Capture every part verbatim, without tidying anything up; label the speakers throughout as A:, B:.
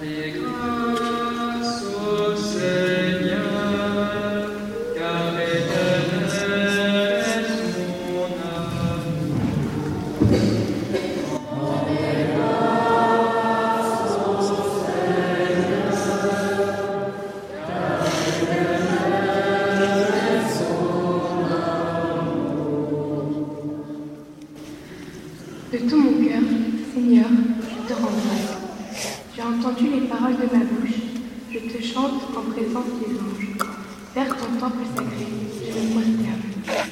A: Rendez grâce au Seigneur, car éternel est son amour. Rendez grâce au Seigneur, car éternel est son amour.
B: De tout mon cœur, Seigneur, je te rends grâce. J'ai entendu les paroles de ma bouche, je te chante en présence des anges. Vers ton temple sacré, je me prosterne.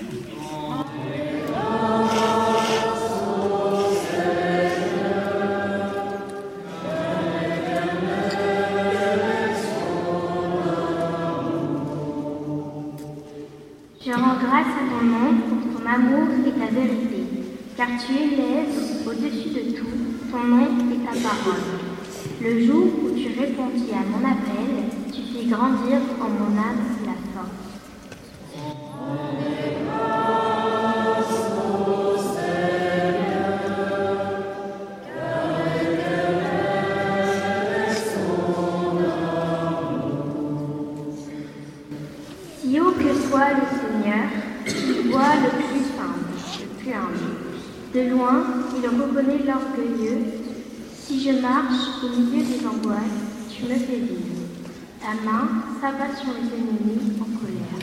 C: Je rends grâce à ton nom pour ton amour et ta vérité, car tu élèves au-dessus de tout ton nom et ta parole. Le jour où tu répondis à mon appel, tu fis grandir en mon âme la force. Si haut que soit le Seigneur, il voit le plus simple, le plus humble. De loin, il reconnaît l'orgueilleux. Si je marche au milieu des angoisses, tu me fais vivre. Ta main s'abat sur les ennemis en colère.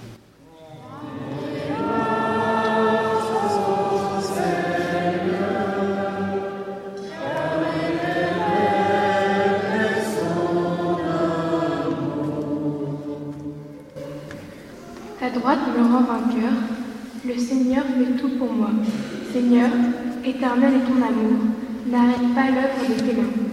B: Ta droite me rend vainqueur, le Seigneur fait tout pour moi. Seigneur, éternel est ton amour, n'arrête pas l'œuvre de tes mains.